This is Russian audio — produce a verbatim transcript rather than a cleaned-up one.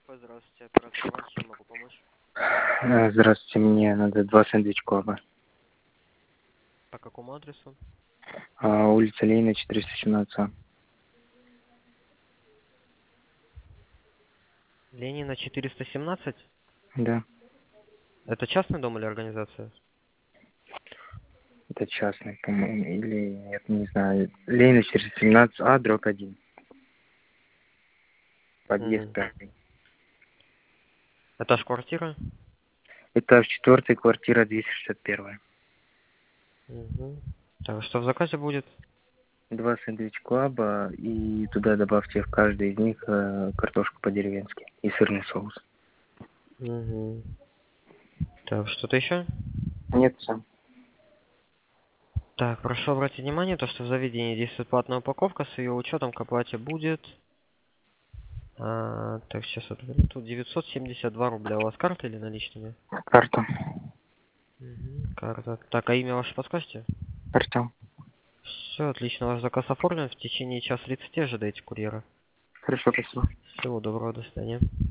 Здравствуйте, оператор Иван, чем могу помочь? Э, Здравствуйте, мне надо два сэндвич клаба. По какому адресу? А, улица Ленина, четыреста семнадцать А. Ленина четыреста семнадцать? Да, Это частный дом или организация? это частный, по-моему, или нет, не знаю. Ленина, четыреста семнадцать А, дробь один. Подъезд Угу. пятый. Этаж квартира? Этаж четвертый, квартира двести шестьдесят один. Угу. Так, что в заказе будет? Два сэндвич клаба, и туда добавьте в каждый из них э, картошку по-деревенски и сырный соус. Угу. Так, что-то еще? Нет, сам. Так, прошу обратить внимание, то, что в заведении действует платная упаковка, с ее учетом к оплате будет... А, так, сейчас вот тут девятьсот семьдесят два рубля. У вас карта или наличными? Карту. Угу. Карта. Так, а имя ваше подскажете? Артем. Все, отлично, ваш заказ оформлен. В течение часа тридцати ожидайте курьера. Хорошо, спасибо. Всего доброго, до свидания.